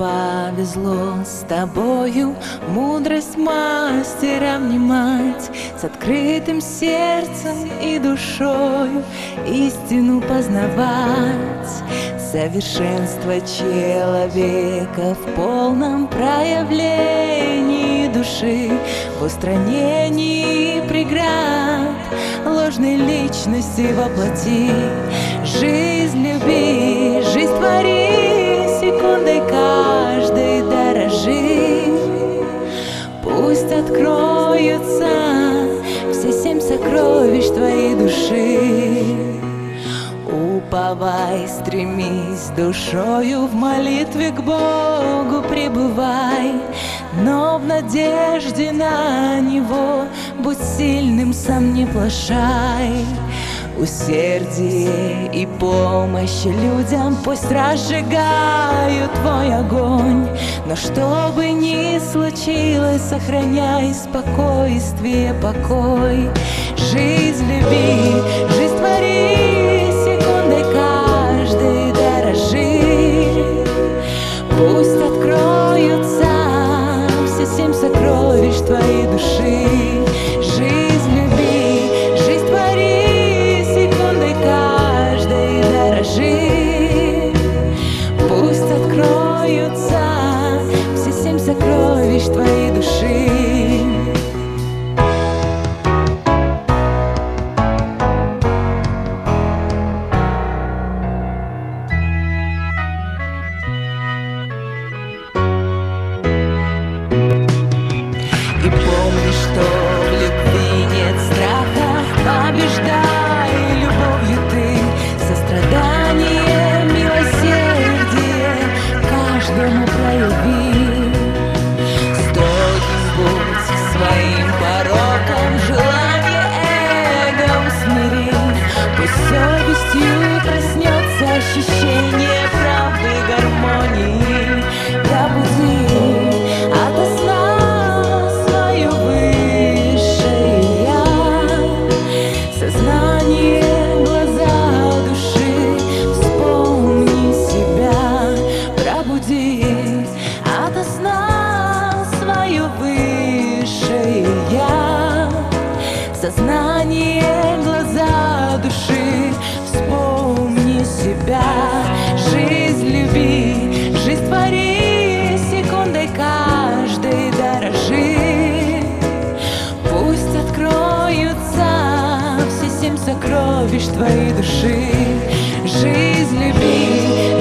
повезло с тобою мудрость мастера внимать, с открытым сердцем и душою истину познавать. Совершенство человека в полном проявлении души, в устранении преград ложной личности воплоти. Жизнь люби, жизнь твори, секундой каждой дорожи. Пусть откроются все 7 сокровищ твоей души. Уповай, стремись душою, в молитве к Богу пребывай, но в надежде на Него будь сильным, сам не плашай. Усердие и помощь людям пусть разжигают твой огонь, но что бы ни случилось, сохраняй спокойствие, покой. Жизнь люби, жизнь твори, секундой каждой дорожи. Пусть откроются все 7 сокровищ твоей души. Жизнь люби, жизнь твори, секундой каждой дорожи. Пусть откроются все 7 сокровищ твоей души. И помни, что в любви нет страха, побеждай любовью ты. Сострадание, милосердие каждому прояви. Строгим будь своим пороком, желание эгом смири. Пусть совестью проснется ощущение правды, гармонии. Пробуди ото сна свое высшее я. Сознание, глаза души, вспомни себя. Пробуди ото сна свое высшее я. Сознание, глаза души, вспомни себя. Жизнь люби, жизнь твори, секундой каждой дорожи. Пусть откроются все 7 сокровищ твоей души. Жизнь люби,